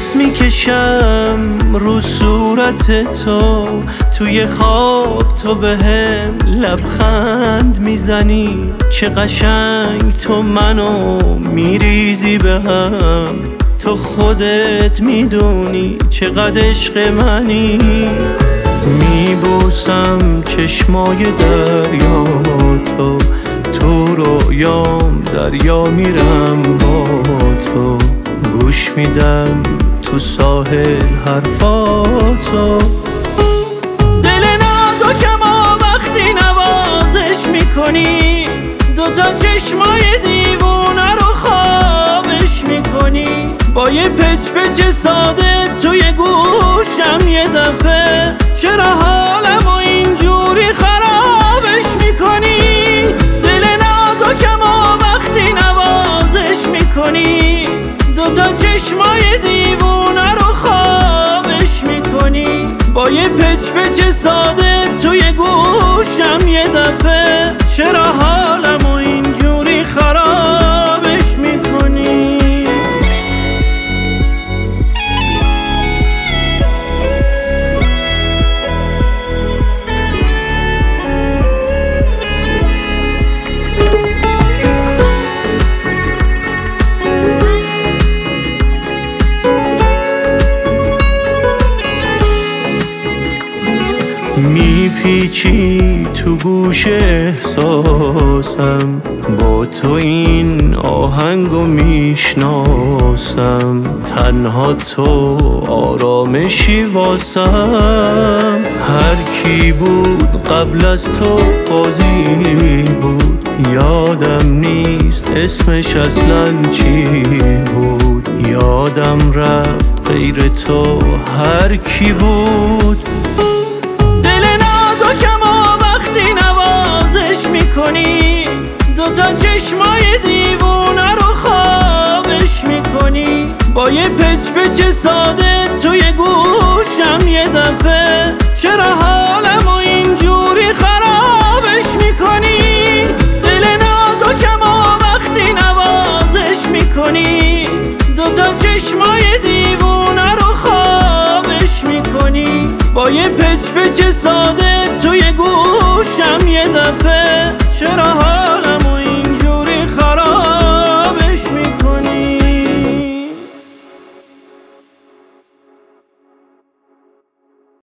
نفس میکشم رو صورت تو، توی خواب تو بهم لبخند میزنی، چه قشنگ تو منو میریزی به هم، تو خودت میدونی چقدر عشق منی. میبوسم چشمای دریاتو، تو رویام دریا میرم با تو، گوش میدم تو ساحل حرفاتو. دل نازکم و وقتی نوازش میکنی، دوتا چشمای دیوونه رو خوابش میکنی، با یه پچ پچ ساده توی گوشم یه دفعه، چرا حالمو اینجوری خرابش میکنی؟ دل نازکم و وقتی نوازش میکنی، دوتا چشمای دیوونه رو خوابش میکنی، با یه پچ پچ ساده توی گوشم یه دفعه، چرا حالمو اینجوری خرابش میکنی؟ میپیچی تو گوش احساسم، با تو این آهنگو میشناسم، تنها تو آرامشی واسم. هر کی بود قبل از تو قاضی بود، یادم نیست اسمش اصلا چی بود، یادم رفت غیر تو هر کی بود. دوتا چشمای دیوونه رو خوابش میکنی، با یه پچ پچ ساده توی گوشم یه دفعه، چرا حالمو اینجوری خرابش میکنی؟ دل نازکم و وقتی نوازش میکنی، دوتا چشمای دیوونه رو خوابش میکنی، با یه پچ پچ ساده توی گوشم یه دفعه، چرا